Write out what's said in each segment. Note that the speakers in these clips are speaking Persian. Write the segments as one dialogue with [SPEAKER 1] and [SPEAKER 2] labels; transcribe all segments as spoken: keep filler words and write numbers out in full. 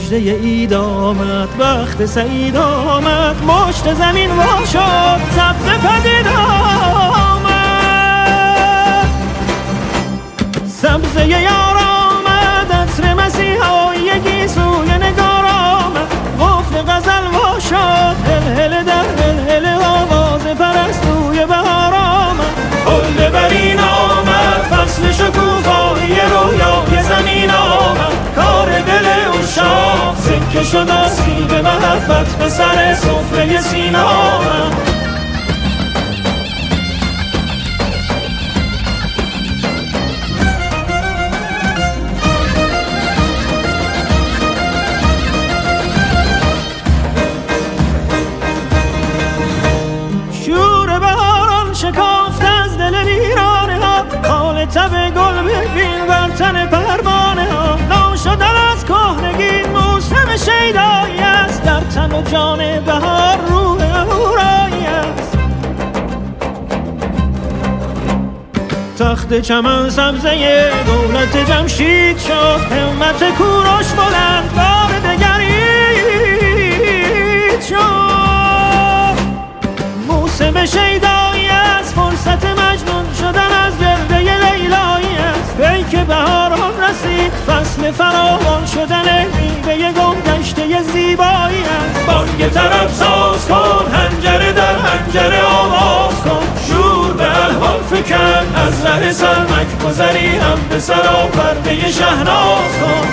[SPEAKER 1] مژده عید آمد، وقت سعید آمد، مشت زمین وا شد، سبز پدید آمد. سبزه یار آمد، عطر مسیحا یکی سوی نگار آمد، قفل غزل وا شد، هل هل در هل هل آواز پرستوی بهار آمد. گل برین آمد، فصل شکوفایی رویای زمین آمد، کار دل عشاق سکه شد آسیب محبت به سر سفره سینا آمد. شور بهاران شکافت از دل ویرانه ها، خال تب گل ببین بر تن پروانه ها. ناشدن از کهنگی موسم شیدایی است، در تن و جان بهار روح اهورایی است. تخت چمن سبزه دولت جمشید شد، همت کوروش بلند بار دگرید شد. موسم شیدایی است، فرصت مجنون شدن از گرده لیلایی است. پیک بهاران رسید، فصل فراوان شدن میوه گم گشته زیبایی است. بانگ طرب ساز کن، حنجره در حنجره آواز کن، شور به الحان فکن، از ره سرمک گذری هم به سرا پرده شهناز کن.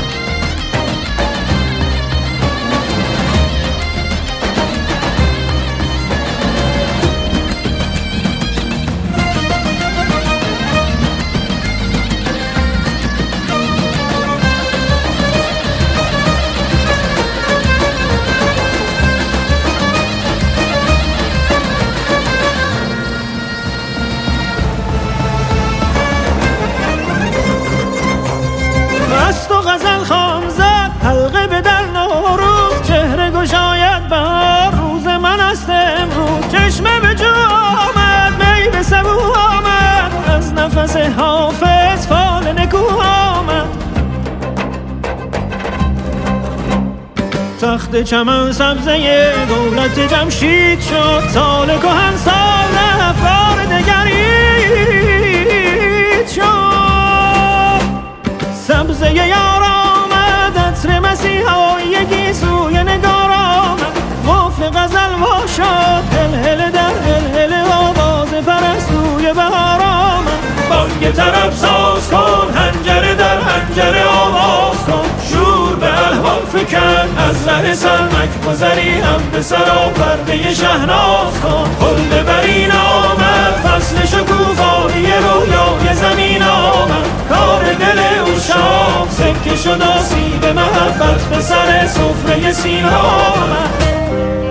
[SPEAKER 1] مست و غزل خان زد، حلقه به در نوروز، چهره گشاید بهار، روز من است امروز. چشمه به جو آمد، می به سبو آمد، از نفس حافظ فال نکو آمد. تخت چمن سبزه دولت جمشید شد، سال کهن سال افکار دگرید شد. سبزه یار آمد، عطر مسیحا یکی سوی نگار آمد، قفل غزل وا شد، هل هل در هل هل آواز پرستوی بهار آمد. بانگ طرب ساز کن، حنجره در حنجره آواز کن، شور به الحان فکن، از ره سرمک گذری هم به سرا پرده شهناز کن. گل برین آمد، فصل شکوفایی رویای زمین آمد، کار دل عشاق سکه شد آسیب محبت به سر سفره سینا آمد.